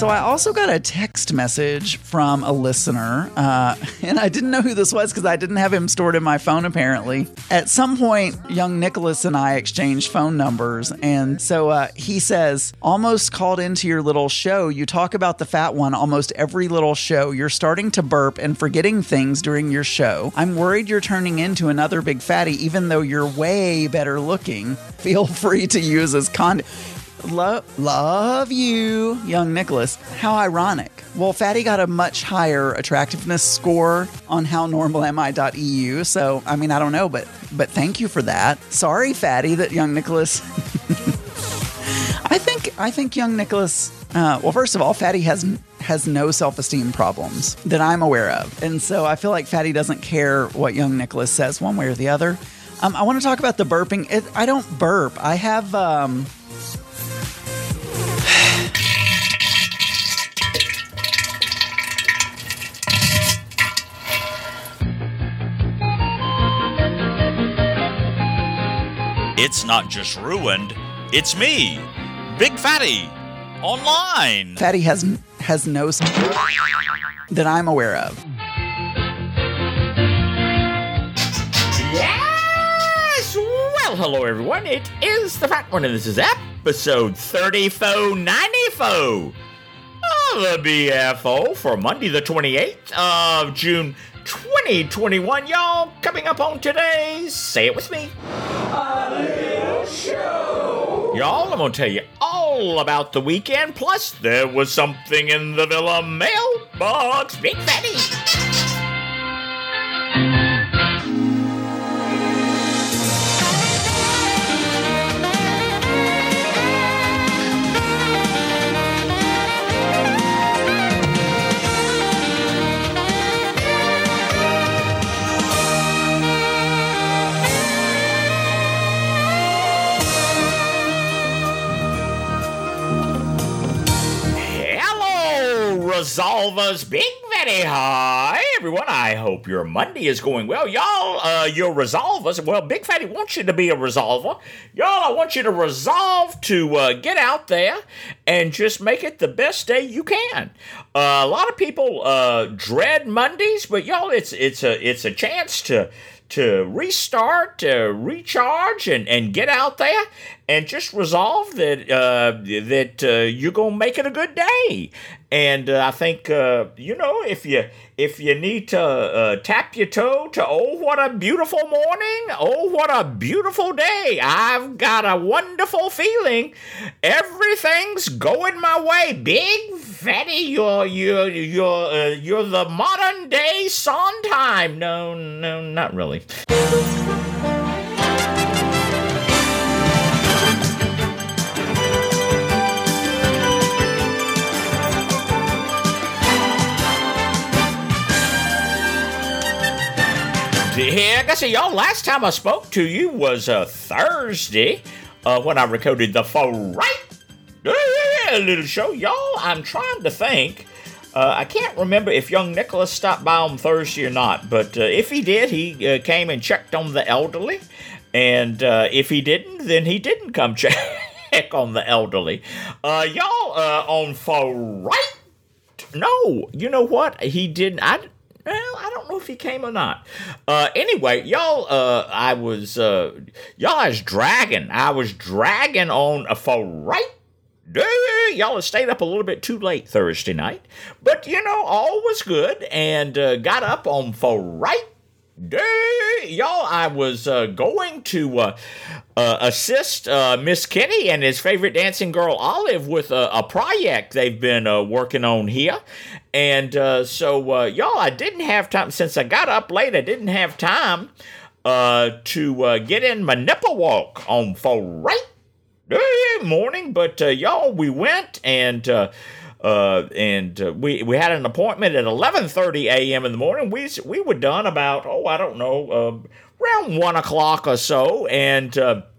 So I also got a text message from a listener, and I didn't know who this was because I didn't have him stored in my phone, apparently. At some point, young Nicholas and I exchanged phone numbers, and so he says, almost called into your little show. You talk about the fat one almost every little show. You're starting to burp and forgetting things during your show. I'm worried you're turning into another big fatty, even though you're way better looking. Feel free to use as content. Love you, young Nicholas. How ironic. Well, Fatty got a much higher attractiveness score on hownormalami.eu. So, I mean, I don't know, but thank you for that. Sorry, Fatty, that young Nicholas. I think young Nicholas. Well, first of all, Fatty has no self-esteem problems that I'm aware of, and so I feel like Fatty doesn't care what young Nicholas says one way or the other. I want to talk about the burping. I don't burp. I have. It's not just ruined, it's me, Big Fatty, online. Fatty has no that I'm aware of. Yes! Well, hello everyone, it is the Fat One, and this is episode 3494 of the BFO for Monday the 28th of June 2021. Y'all, coming up on today's Say It With Me, a little show. Y'all, I'm going to tell you all about the weekend, plus there was something in the Villa mailbox. Big Fatty. Resolvers, Big Fatty. Hi, everyone. I hope your Monday is going well. Y'all, your resolvers, well, Big Fatty wants you to be a resolver. Y'all, I want you to resolve to get out there and just make it the best day you can. A lot of people dread Mondays, but y'all, it's a chance to restart, to recharge, and get out there and just resolve that you're gonna make it a good day. And I think if you need to tap your toe to oh what a beautiful morning, oh what a beautiful day, I've got a wonderful feeling, everything's going my way. Big Fatty, you're the modern day Sondheim. No, not really. Yeah, I guess y'all, last time I spoke to you was Thursday when I recorded the little show. Y'all, I'm trying to think. I can't remember if young Nicholas stopped by on Thursday or not, but if he did, he came and checked on the elderly. And if he didn't, then he didn't come check on the elderly. Y'all, on no, you know what? He didn't. I don't know if he came or not. Anyway, y'all, I was dragging on a y'all stayed up a little bit too late Thursday night, but all was good, and got up on y'all, I was going to assist Miss Kenny and his favorite dancing girl Olive with a project they've been working on here. And so y'all, I didn't have time, since I got up late, I didn't have time to get in my nipple walk on morning. But y'all, we went and we had an appointment at 11:30 a.m. in the morning. We were done about, around 1 o'clock or so. And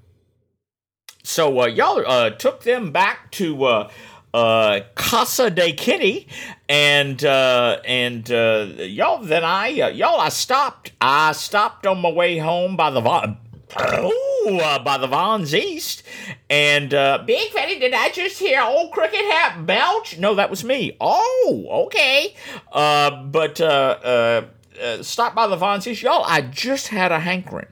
so y'all took them back to Casa de Kitty, and y'all, then I stopped on my way home by the by the Von East. And, Big Fatty, did I just hear old Crooked Hat belch? No, that was me. Oh, okay. Stop by the Von East. Y'all, I just had a hankering.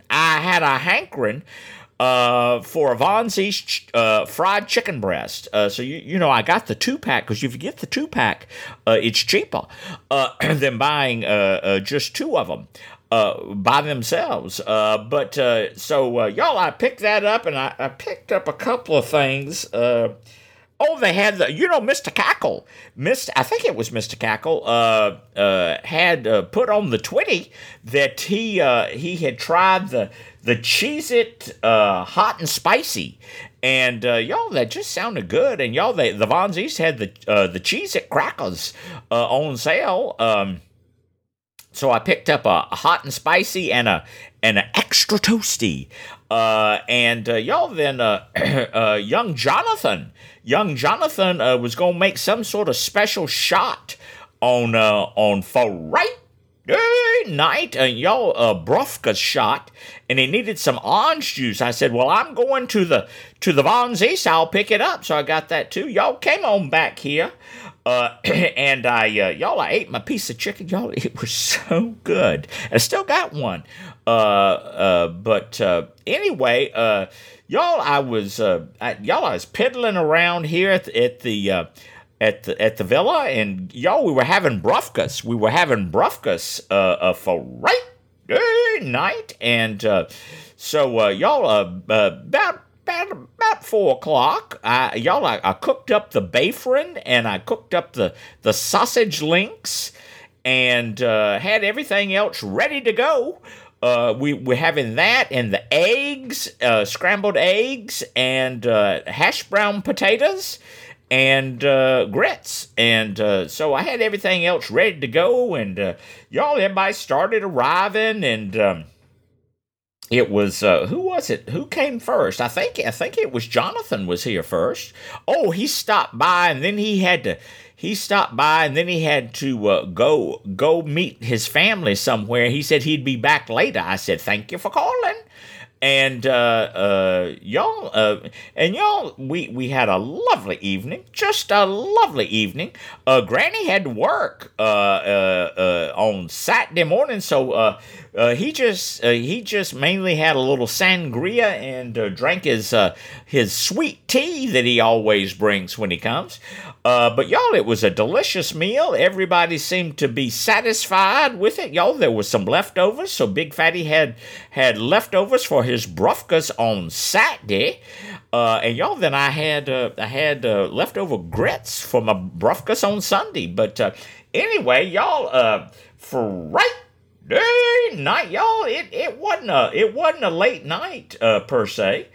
For a Von East fried chicken breast. So, I got the 2-pack, because if you get the 2-pack, it's cheaper than buying just 2 of them by themselves. Y'all, I picked that up, and I picked up a couple of things. They had Mr. Cackle. I think it was Mr. Cackle, had put on the Twitty that he had tried the Cheez-It hot and spicy. And y'all, that just sounded good. And y'all, the Von East had the Cheez-It crackers on sale. So I picked up a hot and spicy and an extra toasty. Y'all, then young Jonathan was gonna make some sort of special shot on Friday night, Brufka's shot, and he needed some orange juice. I said, well, I'm going to the Von East. I'll pick it up. So I got that too. Y'all came on back here. And I ate my piece of chicken. Y'all, it was so good. I still got one. Anyway, y'all, I was piddling around here at the villa, and y'all, we were having Brufkas. For right night, and about 4 o'clock, I cooked up the bafrin, and I cooked up the sausage links, and had everything else ready to go. We're having that, and the eggs, scrambled eggs, and hash brown potatoes, and grits. And so I had everything else ready to go, and everybody started arriving, and it was, who was it? Who came first? I think it was Jonathan was here first. Oh, he stopped by, and then he had to go meet his family somewhere. He said he'd be back later. I said, thank you for calling. And y'all, we had a lovely evening, just a lovely evening. Granny had to work on Saturday morning, so he just mainly had a little sangria and drank his sweet tea that he always brings when he comes. But y'all, it was a delicious meal. Everybody seemed to be satisfied with it. Y'all, there was some leftovers, so Big Fatty had leftovers for his Brufkas on Saturday. And y'all, then I had leftover grits for my Brufkas on Sunday. But anyway, y'all, Friday night, y'all, it wasn't a late night per se.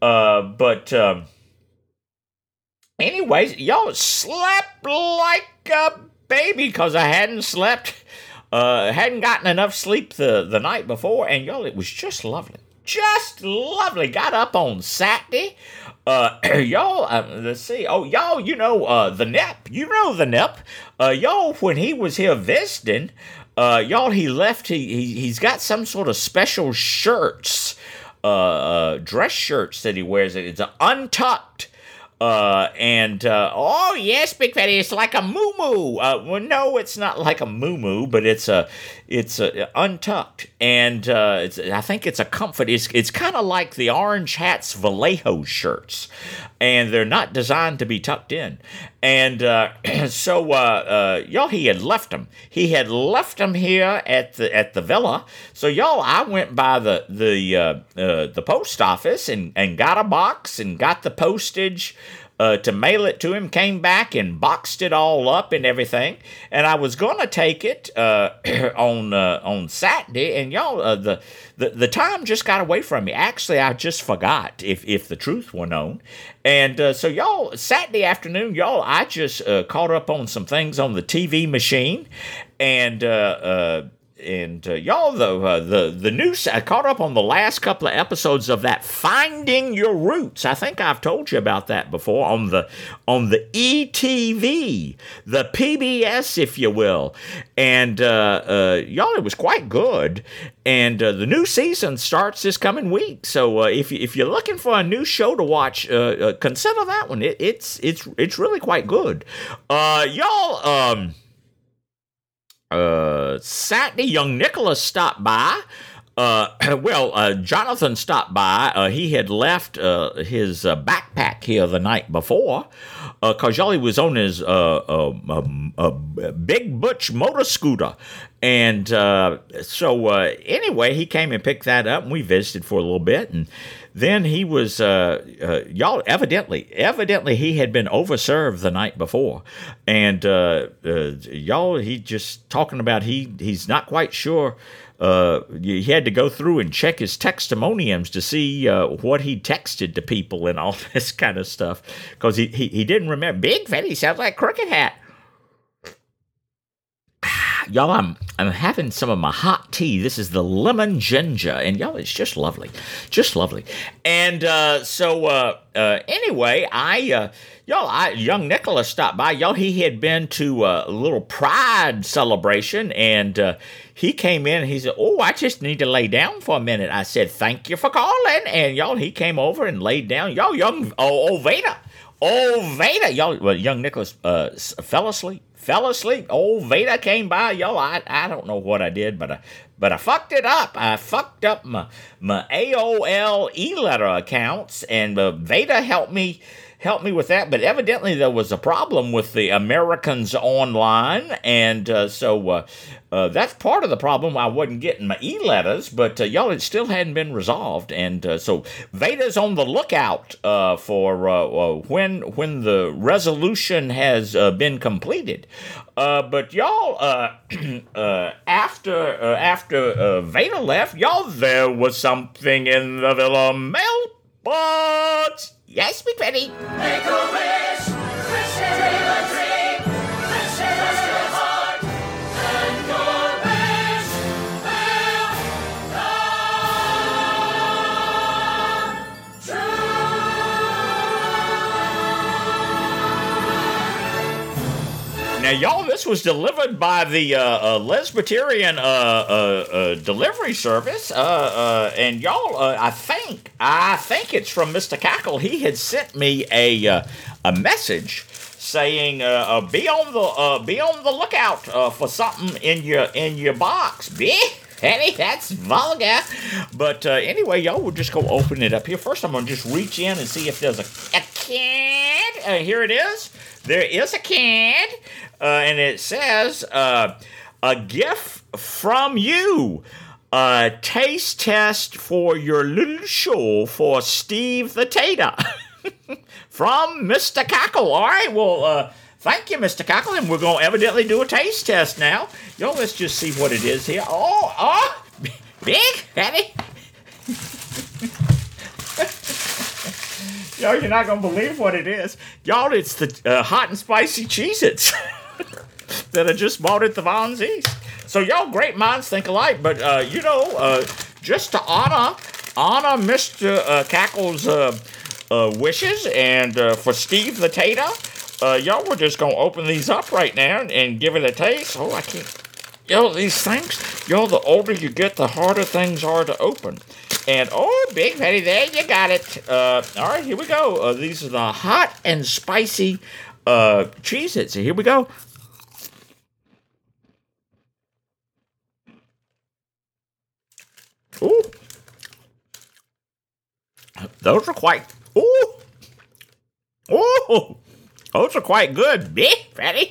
Anyways, y'all, slept like a baby, because I hadn't gotten enough sleep the night before, and y'all, it was just lovely. Just lovely. Got up on Saturday. Y'all, let's see. Oh, y'all, the Nep. You know the Nep. Y'all, when he was here visiting, y'all, he left, he's got some sort of special shirts, dress shirts that he wears. It's an untucked. Oh yes, Big Fatty, it's like a moo-moo. Well, no, it's not like a moo-moo, but it's untucked, and I think it's a comfort. It's kind of like the Orange Hats Vallejo shirts, and they're not designed to be tucked in. And y'all, he had left them. He had left them here at the villa. So y'all, I went by the post office and got a box and got the postage to mail it to him. Came back and boxed it all up and everything. And I was gonna take it on Saturday, and y'all, the time just got away from me. Actually, I just forgot, if the truth were known. And so y'all, Saturday afternoon, y'all, I just caught up on some things on the TV machine, and y'all, the news, I caught up on the last couple of episodes of that Finding Your Roots. I think I've told you about that before on the ETV, the PBS, if you will. And y'all, it was quite good. And the new season starts this coming week. So if you're looking for a new show to watch, consider that one. It's really quite good. Y'all. Saturday, young Nicholas stopped by. Jonathan stopped by. He had left his backpack here the night before because y'all, he was on his big butch motor scooter. And anyway, he came and picked that up, and we visited for a little bit. And then he was, y'all, evidently he had been overserved the night before. And y'all, he just talking about he's not quite sure. He had to go through and check his textimoniums to see what he texted to people and all this kind of stuff. Because he didn't remember. Big Fatty sounds like Crooked Hat. Y'all, I'm having some of my hot tea. This is the lemon ginger, and y'all, it's just lovely, And anyway, young Nicholas stopped by. Y'all, he had been to a little pride celebration, and he came in and he said, "Oh, I just need to lay down for a minute." I said, "Thank you for calling," and y'all, he came over and laid down. Y'all, old Veda, y'all, young Nicholas fell asleep. Old Veda came by, y'all. I don't know what I did, but I fucked it up. I fucked up my AOL e-letter accounts, and Veda helped me with that. But evidently there was a problem with the Americans Online, and so that's part of the problem. I wasn't getting my e-letters, but y'all, it still hadn't been resolved. And so Veda's on the lookout for when the resolution has been completed. But y'all, after Veda left, y'all, there was something in the Villa mailbox. Yes, Big Fatty. Make a wish, dream a dream, rest your heart, and your wish will come true. Now, y'all, this was delivered by the Lesbiterian delivery service, and y'all, I think it's from Mr. Cackle. He had sent me a message saying, "Be on the lookout for something in your box." Penny, that's vulgar. But anyway, y'all, we'll just go open it up here. First, I'm going to just reach in and see if there's a can. Here it is. There is a can. And it says, a gift from you. A taste test for your little show for Steve the Tater. From Mr. Cackle. All right, well, thank you, Mr. Cackle, and we're going to evidently do a taste test now. Y'all, let's just see what it is here. Oh, Big Fatty. Y'all, you're not going to believe what it is. Y'all, it's the hot and spicy Cheez-Its that I just bought at the Von Z's. So, y'all, great minds think alike, but, just to honor Mr. Cackle's wishes and for Steve the Tater, y'all, we're just going to open these up right now and give it a taste. Oh, I can't. Yo, these things, y'all, the older you get, the harder things are to open. And, Big Fatty, there you got it. All right, here we go. These are the hot and spicy Cheez-Its. So here we go. Ooh. Those are quite... Ooh. Those are quite good, Big Fatty.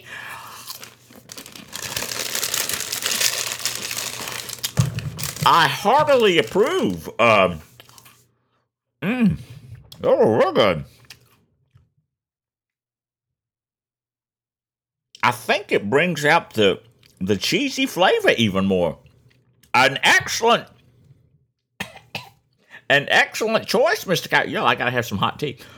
I heartily approve. Those are real good. I think it brings out the cheesy flavor even more. An excellent choice, Mr. Cow. Yo, I gotta have some hot tea.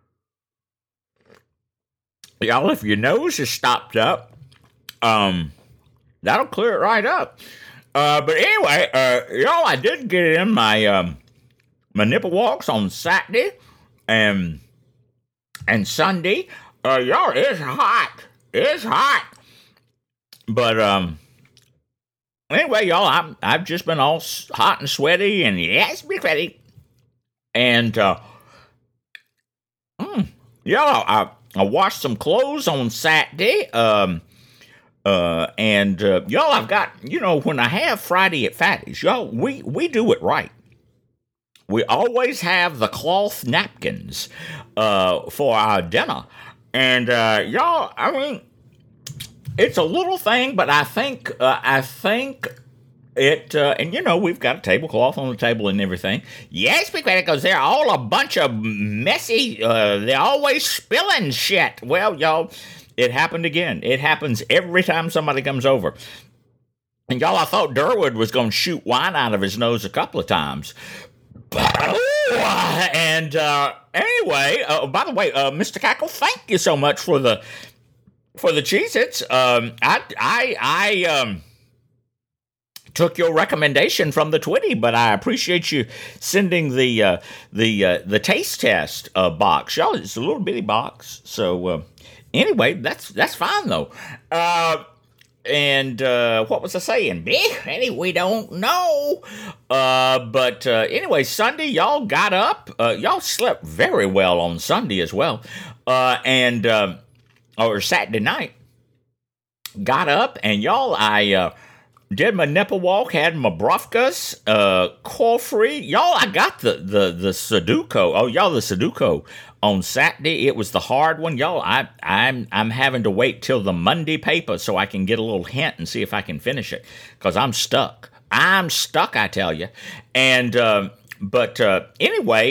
Y'all, if your nose is stopped up, that'll clear it right up. But anyway, y'all, I did get in my my nipple walks on Saturday and Sunday. Y'all, it's hot. It's hot. But anyway, y'all, I've just been all hot and sweaty, and yes, be ready. And y'all, I washed some clothes on Saturday. And y'all, I've got, when I have Friday at Fatty's, y'all, we do it right. We always have the cloth napkins for our dinner. And y'all, I mean, it's a little thing, but I think it, and we've got a tablecloth on the table and everything. Yes, because they're all a bunch of messy, they're always spilling shit. Well, y'all, it happened again. It happens every time somebody comes over. And y'all, I thought Durwood was going to shoot wine out of his nose a couple of times. And anyway, by the way, Mr. Cackle, thank you so much for the Cheez-Its. I took your recommendation from the Twitty, but I appreciate you sending the taste test box. Y'all, it's a little bitty box. So anyway, that's fine though. And what was I saying? We don't know. But anyway, Sunday, y'all got up. Y'all slept very well on Sunday as well. Or Saturday night. Got up, and y'all, I did my nipple walk, had my brofkas, coffee. Y'all, I got the Sudoku. Oh, y'all, the Sudoku on Saturday. It was the hard one. Y'all, I'm having to wait till the Monday paper so I can get a little hint and see if I can finish it. Because I'm stuck. I tell you. And but anyway,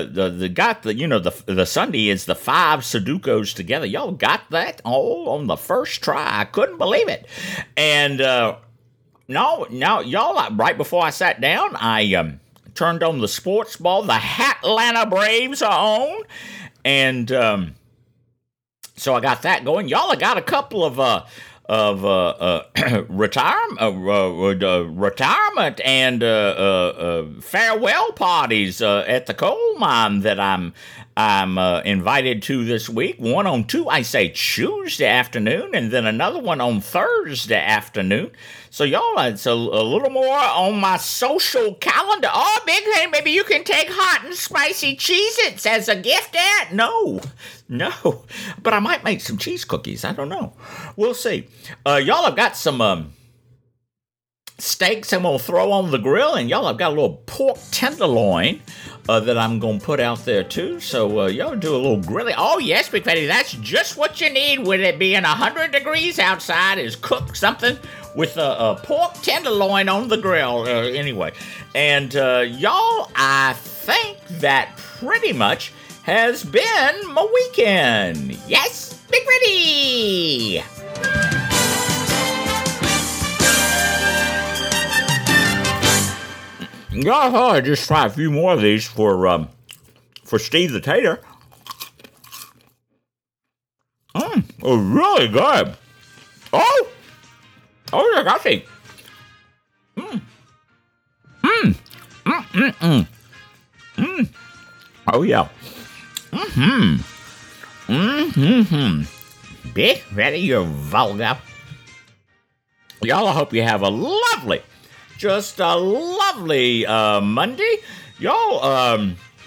the Sunday is the 5 Sudokus together. Y'all got that all on the first try. I couldn't believe it. And no, y'all, right before I sat down, I turned on the sports ball. The Atlanta Braves are on. And so I got that going. Y'all, I got a couple of retirement and farewell parties at the coal mine that I'm invited to this week. One on Tuesday afternoon, and then another one on Thursday afternoon. So y'all, it's a little more on my social calendar. Oh, Big Henry, maybe you can take hot and spicy Cheez-Its as a gift, Aunt. No, but I might make some cheese cookies. I don't know. We'll see. Y'all, I've got some steaks I'm going to throw on the grill, and y'all, I've got a little pork tenderloin that I'm going to put out there, too. So y'all do a little grilling. Oh, yes, Big Fatty, that's just what you need with it being 100 degrees outside, is cook something with a pork tenderloin on the grill. Anyway, and y'all, I think that pretty much has been my weekend. Yes, Big Ready! Y'all, I thought I'd just try a few more of these for Steve the Tater. They're really good. Oh, yeah, I see. Oh, yeah. Big Ready, you're vulgar. Y'all, I hope you have a lovely Monday. Y'all,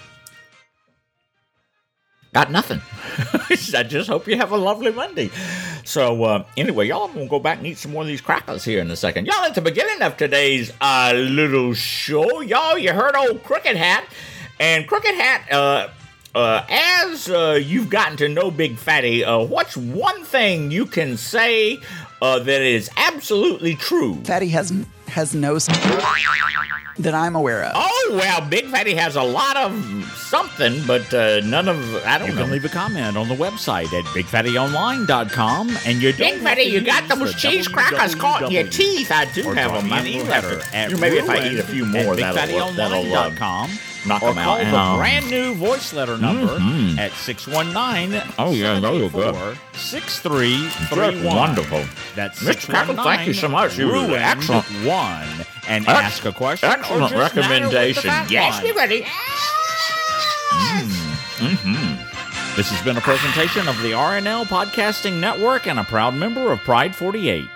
got nothing. I just hope you have a lovely Monday. So, anyway, y'all, I'm going to go back and eat some more of these crackers here in a second. Y'all, at the beginning of today's little show, y'all, you heard old Crooked Hat. And Crooked Hat, as you've gotten to know Big Fatty, what's one thing you can say that is absolutely true? Fatty has no that I'm aware of. Oh, well, Big Fatty has a lot of something, but none of, I don't know. You can leave a comment on the website at bigfattyonline.com, and you don't Big Fatty, you got those cheese crackers caught in your teeth. I do have them. newsletter at maybe if I eat a few more, that'll bigfattyonline.com. knock or them call out. the brand new voice letter number at 619 Oh, yeah, those are good. 6331. Wonderful. That's Mr. Cackle, thank you so much. You Ruined were excellent. one. And ask a question. Excellent or just natter with the recommendation. fat Yes, one. be ready. This has been a presentation of the RNL Podcasting Network and a proud member of Pride 48.